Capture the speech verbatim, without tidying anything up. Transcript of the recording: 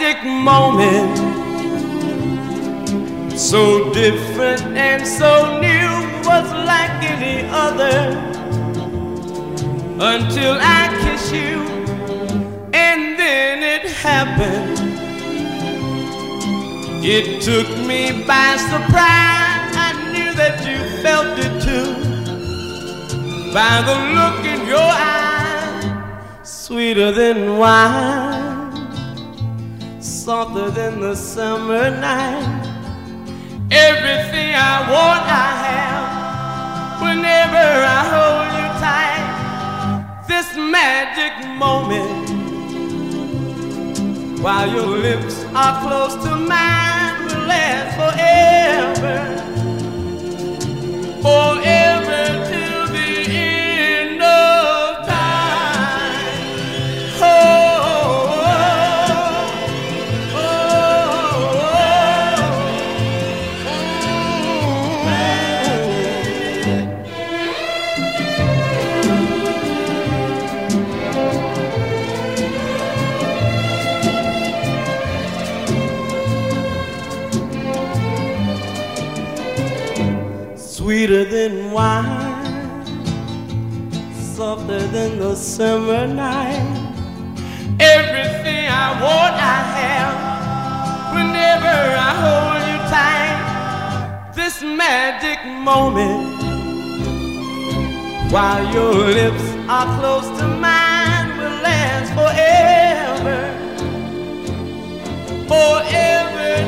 magic moment, so different and so new, was like any other, until I kiss you, and then it happened. It took me by surprise. I knew that you felt it too, by the look in your eyes, sweeter than wine, softer than the summer night. Everything I want I have, whenever I hold you tight. This magic moment, while your lips are close to mine, will last forever, forever till the end of time. Oh, oh, oh, oh, sweeter than wine, softer than the summer night. Everything I want I have, whenever I hold you tight. This magic moment, while your lips are close to mine, will last forever, forever